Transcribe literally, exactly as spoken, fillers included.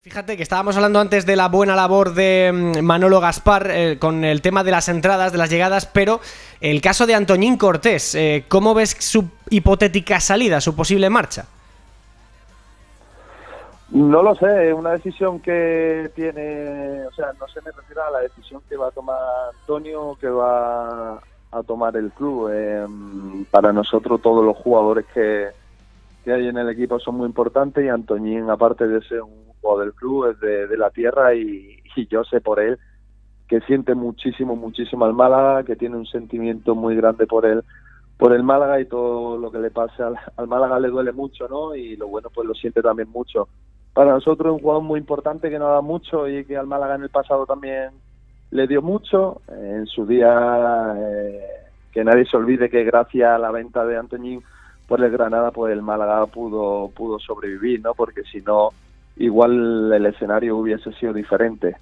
Fíjate que estábamos hablando antes de la buena labor de Manolo Gaspar eh, con el tema de las entradas, de las llegadas, pero el caso de Antoñín Cortés, eh, ¿cómo ves su hipotética salida, su posible marcha? No lo sé, es una decisión que tiene, o sea, no se me refiere a la decisión que va a tomar Antonio, que va a tomar el club. Eh, para nosotros todos los jugadores que, que hay en el equipo son muy importantes y Antoñín, aparte de ser un jugador del club, es de, de la tierra y, y yo sé por él que siente muchísimo, muchísimo al Málaga, que tiene un sentimiento muy grande por él, por el Málaga, y todo lo que le pasa al, al Málaga le duele mucho, ¿no? Y lo bueno pues lo siente también mucho. Para nosotros es un jugador muy importante que nos da mucho y que al Málaga en el pasado también le dio mucho. Eh, en su día, eh, que nadie se olvide que gracias a la venta de Antoñín por el Granada, pues el Málaga pudo, pudo sobrevivir, ¿no? Porque si no, igual el escenario hubiese sido diferente.